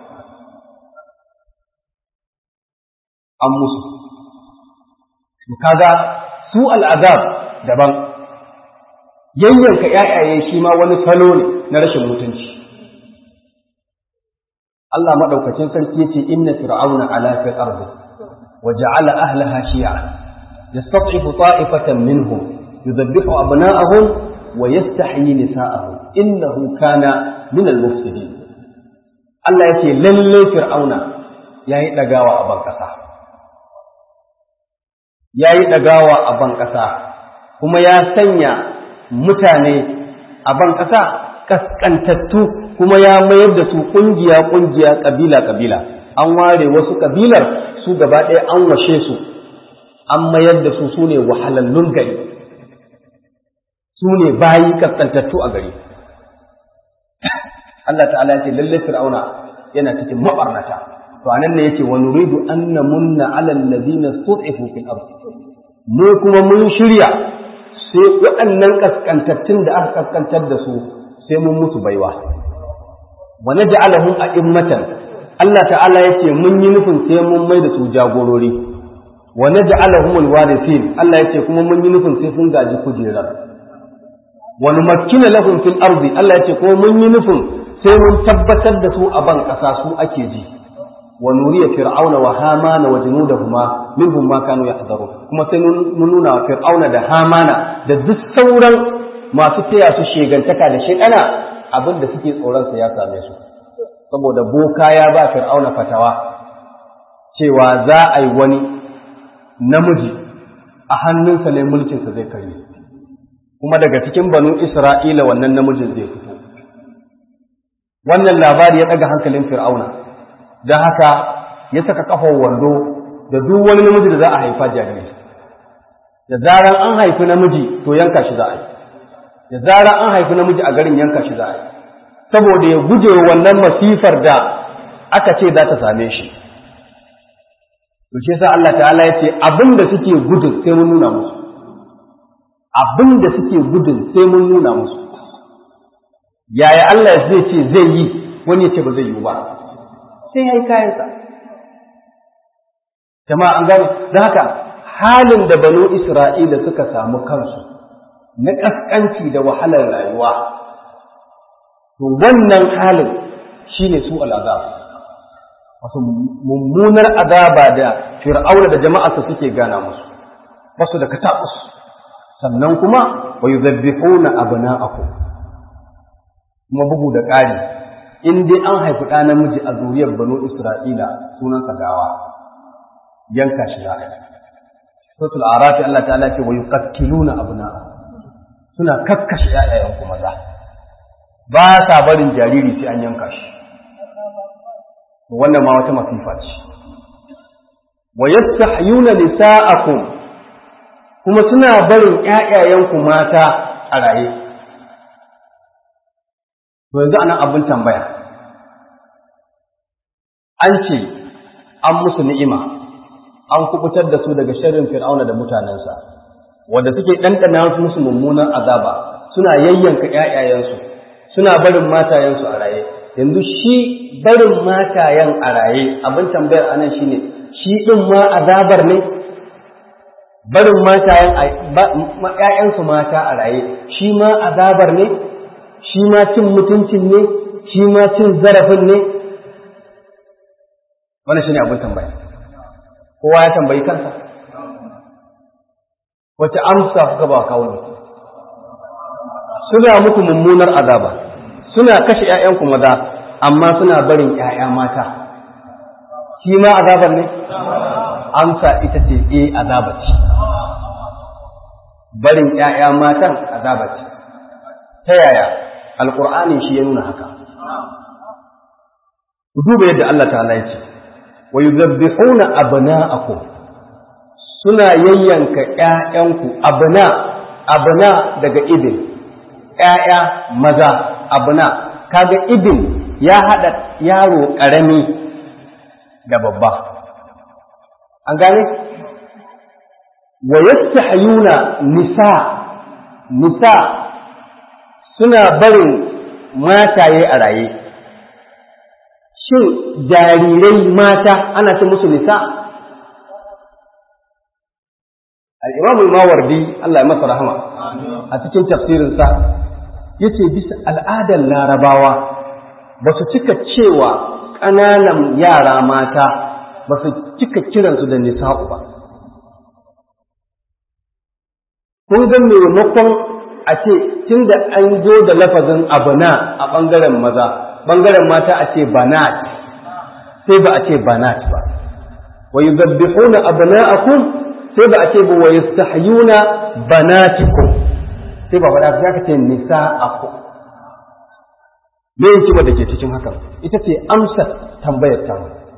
an musu kaga su al'azab daban yayyanka ƴaƴaye shi ma wani salo ne na rashin mutunci Allah madaukakin sarki yace inna fir'auna ala fil ardi وجعل أهلها شيعا يستضعف طائفة منهم يذبح أبناءهم ويستحيي نساءهم إنه كان من المفسدين الله يتي للي فرعون ياي دغاوا أبان قسا ياي دغاوا أبان قسا kuma ya sanya mutane aban ƙasa kaskantattu kuma ya mayar da su ƙungiya ƙungiya ƙabila ƙabila an ware wasu ƙabilar su gaba ɗaya an washe su an mayar da su su ne wahalallun gari su ne bayi kaskantattu a gari Allah ta'ala ya ce lalle fir'auna yana cikin mabarnata to anan ne yake wa nuridu an namunna ala alladhina stud'ifu fil ard mu kuma mun shirya sai waɗannan kaskantattun da aka kaskantar da su sai mun musu baiwa wa naj'alahum a'immatan Allah ta'ala ya ce mun yi nufin sai mun mai da su jagorori wa naj'alahumul warithin Allah ya ce kuma mun yi nufin sai sun gaji kujerar wa numakkina lahum fil ardi Allah ya ce kuma mun yi nufin sai mun tabbatar da su a ban kasa su ake ji wa nuriya fir'auna wa hamana wa junudahuma minhum ma kanu yahdharun kuma sai mun nuna wa fir'auna da hamana da duk sauran masu taya su shegantaka da shekana abin da suke tsoron sa ya same su saboda boka ya ba fir'auna fatawa cewa za a yi wani namiji a hannunsa ne mulkinsa zai karye, kuma daga cikin banu Isra'ila wannan namijin zai fito. Wannan labari ya ɗaga hankalin Fir'auna, don haka ya saka ƙafar wando da duk wani namiji da za a haifa jariri. Da zaran an haifi namiji to yanka shi za a yi, da zaran an haifi namiji a garin yanka shi za a yi, saboda ya guje wannan masifar da aka ce za ta same shi. To shi yasa Allah ta'ala ya ce abin da suke gudun sai mun nuna musu, abin da suke gudun sai mun nuna musu. Yaya Allah zai ce zai yi, wani ya ce ba zai yi ba, sai ya yi kayansa. Jama'a an gane, don haka halin da banu Isra'ila suka samu kansu na ƙasƙanci da wahalar rayuwa, to wannan halin shi ne su al'azab, wasu mummunar azaba da Fir'auna da jama'arsa suke gana musu, basu da kataɓus, sannan kuma wa yuzabbihuna abna'akum, kuma bugu da ƙari, in dai an haifi ɗa namiji a zuriyar banu Isra'ila sunansa gawa, yanka shi za a yi. Suratul Arafi Allah ta'ala ce wa yuqattiluna abna'akum, suna kakkashe ƴaƴayen ku maza, ba sa barin jariri sai an yanka shi. Wannan ma wata masifa ce. Wa yastahyuna nisa'akum, kuma suna barin ƴaƴayen ku mata a raye. To yanzu anan abin tambaya, an ce an musu ni'ima, an kubutar da su daga sharrin Fir'auna da mutanensa, wanda suke ɗanɗana musu mummunan azaba, suna yayyanka ƴaƴayensu, suna barin matayensu a raye. Yanzu shi barin matayen a raye, abin tambayar anan shine, shi ɗin ma azabar ne? Barin matayen ƴaƴansu mata a raye, shi ma azabar ne? Shi ma cin mutuncin ne? Shi ma cin zarafin ne? Wannan shine abin tambaya. Kowa ya tambayi kansa, wace amsa kuka ba kawo ne? Suna muku mummunar azaba, suna kashe ‘ya'yanku maza, amma suna barin ‘ya'ya mata, shi ma azabar ne? Amsa ita ce e azaba ce, barin ‘ya'ya matan azaba ce. Ta yaya? Alƙur'ani shi ya nuna haka. Ku duba yadda Allah ta'ala ya ce, wa yuzabbihuna abna'akum, suna yayyanka ƴaƴanku, abna abna daga ibn, ƴaƴa maza, abna kaga ibn ya hada yaro karami da babba, an gane? Wa yastahyuna nisa, nisa suna barin mataye a raye. Shin jarirai mata ana ce musu nisa? Al-Imam al-Mawardi Allah ya masa rahama a cikin tafsirinsa yace bisa al'adar Larabawa ba su cika cewa ƙananan yara mata ba su cika kiransu da nisa'u ba. Kun ga maimakon a ce tunda an zo da lafazin abuna a ɓangaren maza, ɓangaren mata a ce banat, sai ba a ce banat ba. Wa yuzabbihuna abna'akum, sai ba a ce ba wa yastahyuna banatikum, sai ba faɗa ka ce nisa'akum. Me yake ba da ke cikin hakan? Ita ce amsar tambayar ta.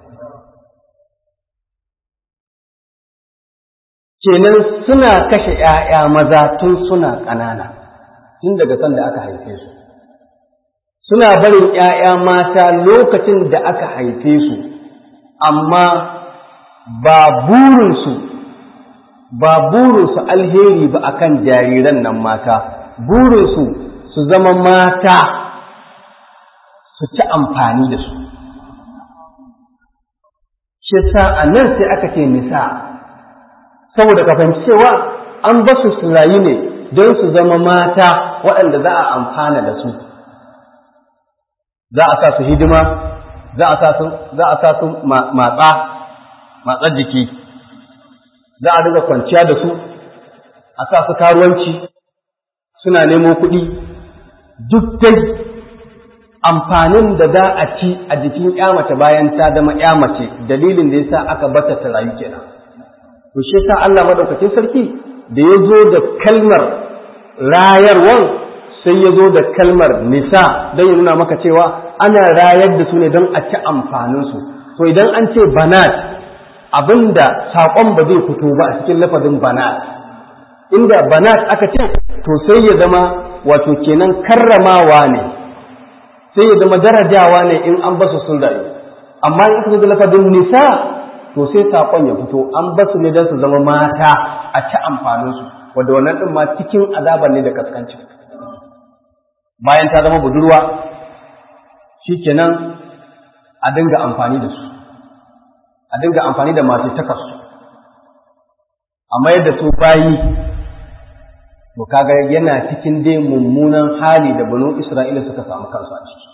Kenan suna kashe ‘ya'ya maza tun suna ƙanana, tun daga sanda aka haife su. Suna barin ‘ya'ya mata lokacin da aka haife su, amma ba burinsu, ba burinsu alheri ba akan jariran nan mata, burinsu su zama mata su ci amfani da su. Shi sa a nan sai aka ce nisa, saboda ka fahimci cewa an ba su su rayu ne don su zama mata waɗanda za a amfana da su. Za a sa su hidima, za a sa su za a sa su matsa matsar jiki, za a riga kwanciya da su, a sa su karuwanci, suna nemo kuɗi, duk dai amfanin da za a ci a jikin ƴa mace bayan ta zama ƴa mace, dalilin da yasa aka bata ta rayu kenan. to shi yasa Allah madaukakin sarki da ya zo da kalmar rayarwan sai ya zo da kalmar nisa don ya nuna maka cewa ana rayar da su ne don a ci amfaninsu. To idan an ce banat abinda saƙon ba zai fito ba a cikin lafazin banat, inda banat aka ce to sai ya zama wato kenan karramawa ne, sai ya zama darajawa ne in an basu sun rayu. Amma in aka zo da lafazin nisa to sai saƙon ya fito an basu ne don su zama mata a ci amfaninsu, wadda wannan ɗin ma cikin azabar ne da kaskanci. Bayan ta zama budurwa shi kenan a dinga amfani da su, a dinga amfani da masu takarsu, a mayar da su bayi. To kaga yana cikin dai mummunan hali da banu Isra'ila suka samu kansu a ciki.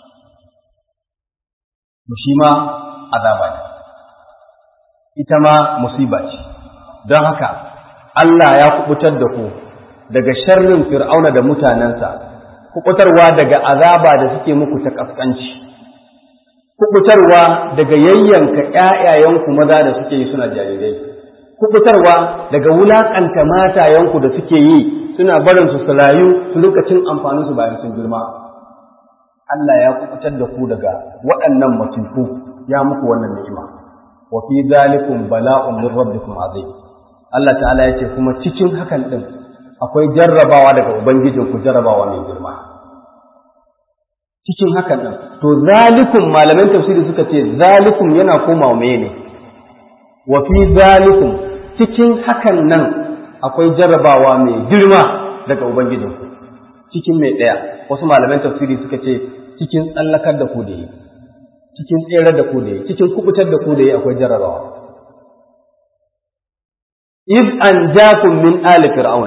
To shi ma azaba ne, ita ma musiba ce. Don haka Allah ya kubutar da ku daga sharrin Fir'auna da mutanensa, kubutarwa daga azaba da suke muku ta kaskanci, kubutarwa daga yayyanka ƴaƴayenku maza da suke yi suna jarirai, kubutarwa daga wulakanta matayenku da suke yi suna barin su su rayu su rika cin amfanin su bayan sun girma. Allah ya kubutar da ku daga waɗannan masifu, ya muku wannan ni'ima. Wa fi zalikum bala'un min rabbikum azim. Allah ta'ala ya ce kuma cikin hakan din akwai jarrabawa daga ubangijinku, jarrabawa mai girma. Cikin hakan din to zalikum, malaman tafsiri suka ce zalikum yana komawa mene? Wa fi zalikum, cikin hakan nan akwai jarrabawa mai girma daga ubangijinku. Cikin mai ɗaya, wasu malaman tafsiri suka ce cikin tsallakar da ku da yi, cikin tserar da ku da yi, cikin kubutar da ku da yi akwai jarrabawa. iz an jakum min ali fir'auna,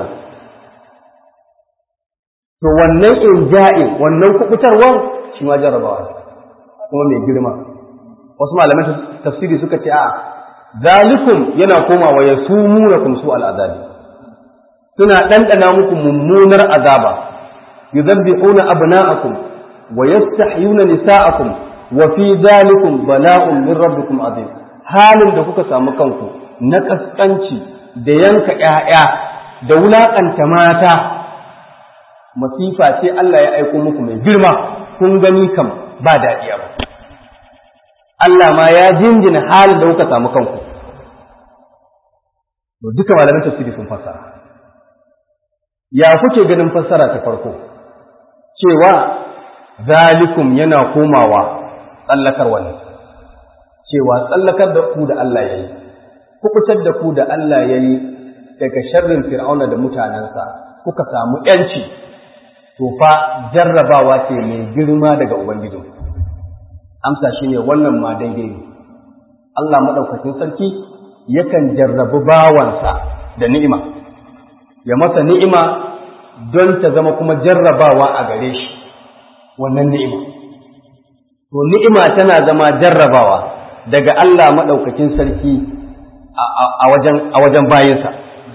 to wannan inja'in, wannan kubutarwar shi ma jarrabawa kuma mai girma. Wasu malaman tafsiri suka ce a zalikum yana komawa yasumunakum su al'azabi, suna ɗanɗana muku mummunar azaba. yuzabbihuna abna'akum wa yastahyuna nisa'akum wa fi zalikum bala'un min rabbikum azim. Halin da kuka samu kanku na kaskanci da yanka ƴaƴa da wulakanta mata, masifa ce Allah ya aiko muku mai girma, kun gani kam ba daɗiya ba. Allah ma ya jinjina halin da kuka samu kanku. To duka malaman tafsiri sun fassara. Ya kuke ganin fassara ta farko cewa zalikum yana komawa tsallakar wani, cewa tsallakar da ku da Allah ya yi, kubutar da ku da Allah ya yi daga sharrin fir'auna da mutanensa, kuka samu ‘yanci, to fa jarrabawa ce mai girma daga Ubangiji. Amsa shi ne wannan ma daidai ne. Allah maɗaukacin sarki yakan jarrabi bawansa da ni'ima, ya masa ni'ima don ta zama kuma jarrabawa a gare shi, wannan ni'ima. To ni'ima tana zama jarrabawa daga Allah maɗaukacin sarki a wajen bayinsa.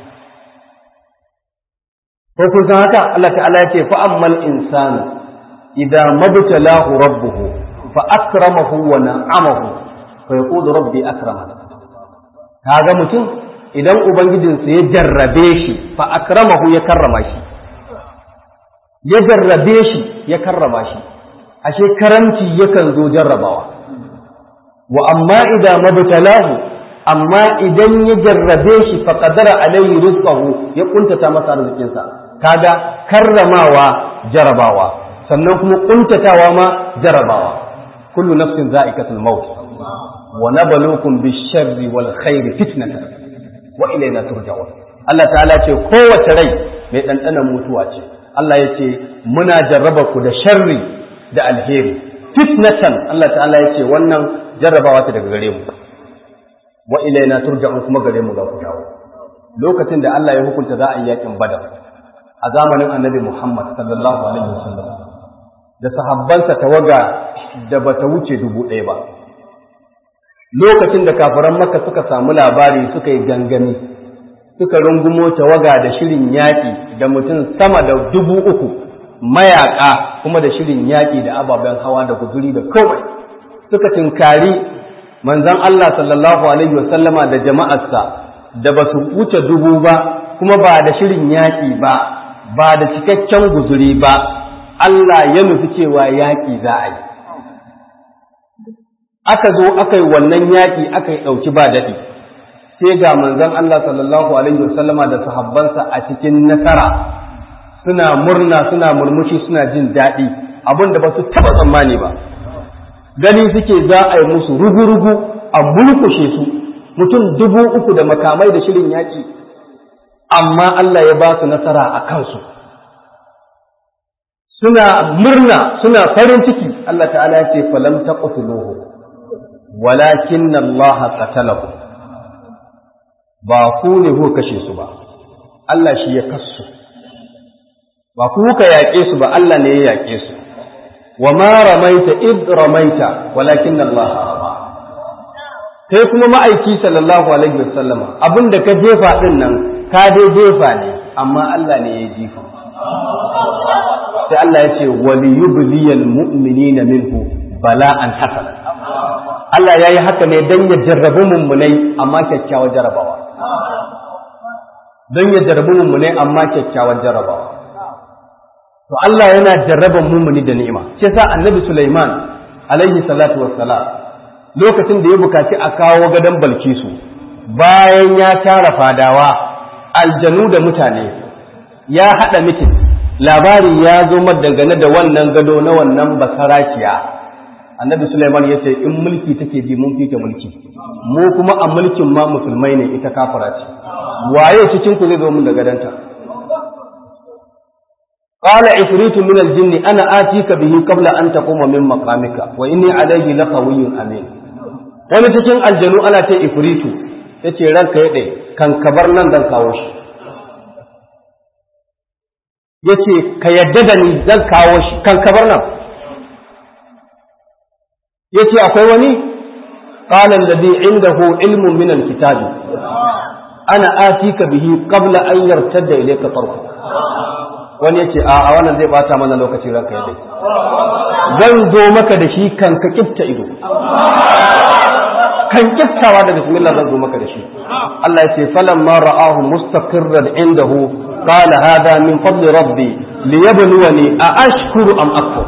Ko kun san haka Allah ta'ala ya ce fa ammal insanu idza mabtalahu rabbuhu fa akramahu wa na'amahu fa yaqulu rabbi akraman. Kaga mutum idan ubangijinsa ya jarrabe shi fa akramahu ya karrama shi, ya jarrabe shi ya karrama shi, ashe karamci yakan zo jarrabawa. Wa amma idza mabtalahu, amma idan ya jarrabe shi fa qadara alayhi rizqahu, ya kuntata masa arzikinsa. Kaga karramawa jarabawa, sannan kuma kuntatawa ma jarabawa. Kullu nafsin za'iqatul maut wa nabluukum bish-sharri wal khairi fitnatan wa ilayna turja'un. Allah ta'ala ce kowace rai mai dandanan mutuwa ce. Allah ya ce muna jarraba ku da sharri da alheri fitnatan. Allah ta'ala ya ce wannan jarrabawa ta daga gare mu, wa ilayna turja'un, kuma gare mu za ku dawo. Lokacin da Allah ya hukunta za a yi yakin Badar a zamanin Annabi Muhammad sallallahu alaihi wasallam, da sahabbansa tawaga da bata wuce dubu ɗaya ba. Lokacin da kafiran Makka suka samu labari, suka yi gangami, suka rungumo tawaga da shirin yaƙi da mutum sama da dubu uku mayaƙa, kuma da shirin yaƙi da ababen hawa da guzuri da komai, suka tinkari manzon Allah sallallahu alaihi wasallama da jama'arsa da ba su wuce dubu ba kuma ba da shirin yaƙi ba ba da cikakken guzuri ba Allah ya nufi cewa yaƙi za a yi aka zo aka yi wannan yaƙi aka yi ɗauki ba daɗi sai ga manzon Allah sallallahu alaihi wasallama da sahabbansa a cikin nasara suna murna suna murmushi suna jin daɗi abin da ba su taɓa tsammani ba gani suke za a yi musu rugu-rugu a mulkushe su mutum dubu uku da makamai da shirin yaƙi amma Allah ya ba su nasara a kansu suna murna suna farin ciki Allah ta'ala ya ce falam taqtuluhu walakin Allah qatalahu ba ku ne ku kashe su ba Allah shi ya kasu ba ku ka yaƙe su ba Allah ne ya yaƙe su wa ma ramaita id ramaita walakin Allah rama kai kuma ma'aiki sallallahu alaihi wasallama abinda ka jefa din nan ka dai jefa ne amma Allah ne ya jefa sai Allah ya ce waliyubliyal mu'minina minhu bala'an hasana Allah yayi haka ne dan ya jarrabu mummunai amma kyakkyawar jarabawa dan ya jarrabu mummunai amma kyakkyawar jarabawa to Allah yana jarraban mummuni da ni'ima sai sa annabi Sulaiman alaihi salatu wassalam lokacin da ya bukaci a kawo gadon Balkisu bayan ya tara fadawa aljanu da mutane ya hada mitin labari ya zo dangane da wannan gado na wannan basarakiya annabi Sulaiman ya ce in mulki take ji mun fita mulki mu kuma a mulkin ma musulmai ne ita kafira ce waye cikin ku zai zo mun da gadanta qala ifritu min aljinni ana atika bihi qabla an taquma min maqamika wa inni alayhi laqawiyyun amin wani cikin aljanu ana ce ifritu yace ranka yade kan kabar nan dan kawo shi yace ka yadda da ni zan kawo shi kan kabar nan yace akwai wani qala alladhi indahu ilmun min alkitab ana atika bihi qabla an yartada ilayka tarfu wani yace a a wannan zai bata mana lokaci ranka yadda zan zo maka da shi kan ka kifta ido kan kiftawa da bismillah zan zo maka da shi Allah yace falamma ra'ahu mustaqirran indahu qala hadha min fadli rabbi liyabluwani a ashkuru am akfur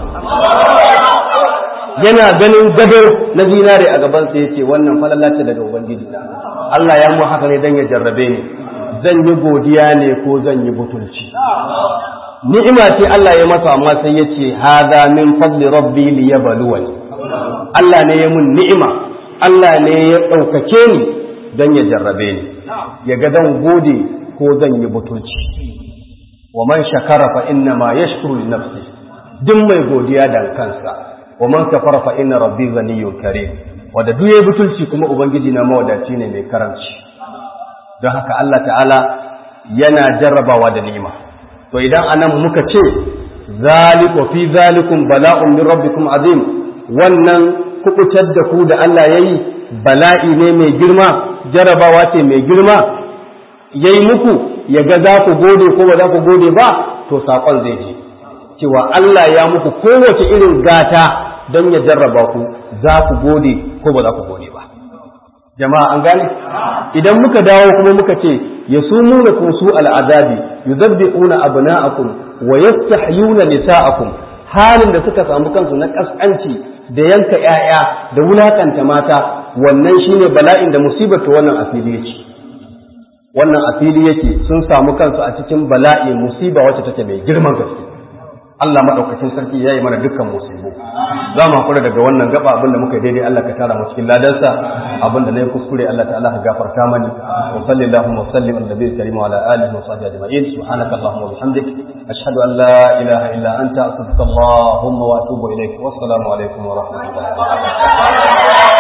yana ganin gado na zinare a gaban sa yace wannan falalla ce daga ubangiji Allah ya mu haka ne dan ya jarrabe ni zan yi godiya ne ko zan yi butulci ni'ima ce Allah ya masa amma sai yace hada min fadli rabbi liyabluwani Allah ne ya mun ni'ima Allah ne ya daukake ni dan ya jarrabe ni ya ga dan gode ko zan yi butulci wa man shakara fa inna ma yashkuru li nafsi duk mai godiya da kansa wa man kafara fa inna rabbi ghaniyyun karim wanda duk yayi butulci kuma ubangiji na mawadaci ne mai karamci don haka Allah ta'ala yana jarrabawa da ni'ima to idan anan muka ce zaliku fi zalikum bala'un min rabbikum azim wannan kubutar da ku da Allah yayi bala'i ne mai girma jarrabawa ce mai girma yayi muku ya ga za ku gode ko ba za ku gode ba to sakon zai je cewa Allah ya muku kowace irin gata don ya jarraba ku za ku gode ko ba za ku gode ba jama'a an gane idan muka dawo kuma muka ce yasumunakum su al'azabi yudabbi'una abna'akum wa yastahyuna nisa'akum halin da suka samu kansu na kaskanci da yanka 'ya'ya da wulakanta mata wannan shine bala'in da musibar ta wannan asili yake wannan asili yake sun samu kansu a cikin bala'i musiba wacce take mai girman gaske Allah madaukakin sarki yayi mana dukkan musibu za mu hakura daga wannan gaba abinda muka daidai Allah ka tara mu cikin ladansa abinda nayi kuskure Allah ta'ala ka gafarta mani wa sallallahu wa sallim ala nabiyil karim wa ala alihi wa sahbihi ajma'in subhanaka allahumma wa bihamdik ashhadu an la ilaha illa anta astaghfiruka wa atubu ilaik wa assalamu alaikum wa rahmatullahi wa barakatuh